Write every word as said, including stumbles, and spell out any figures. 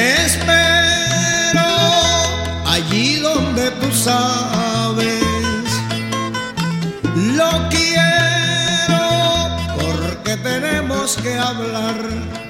Te espero allí donde tú sabes. Lo quiero porque tenemos que hablar.